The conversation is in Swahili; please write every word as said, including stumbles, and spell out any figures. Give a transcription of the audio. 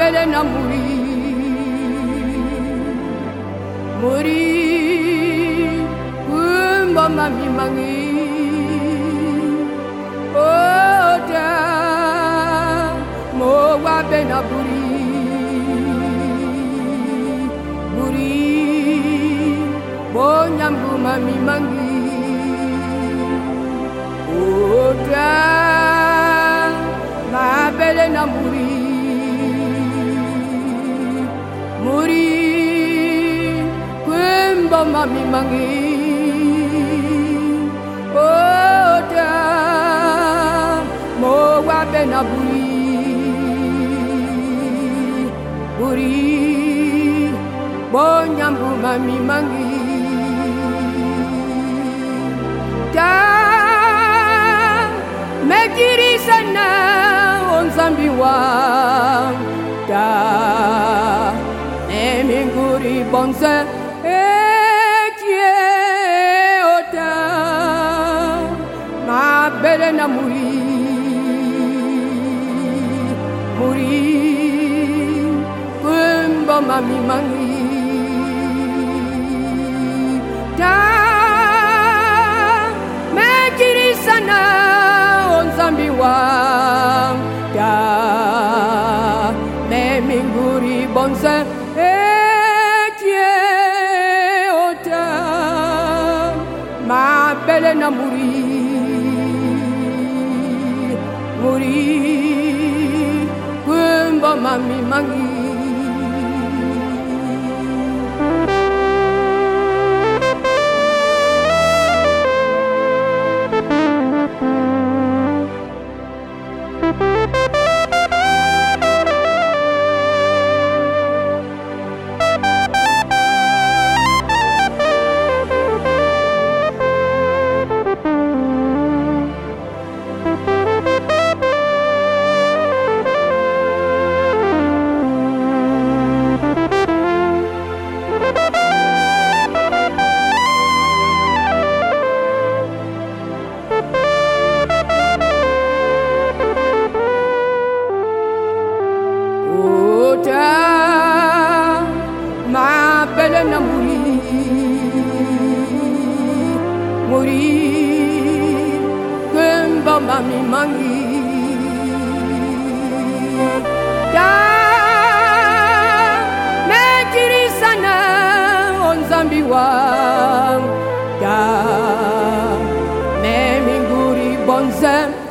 mabele na muri muri kumba mami mangi oda mo wabe na buri buri bonyambu mami mangi oda mabele na muri muri kumba mami mangi oda mo wabe na buri buri bonyambu mami mangi da mekiri sana onzambi wa da eminguri bonze etie ota mabele na muri muri kumba mami mangi da mekiri sana onzambi wa da meminguri bonze etie ota mabele na muri muri kumba mami mangi mabele na muri muri kumba mami mangi da mekiri sana onzambi wa da meminguri bonze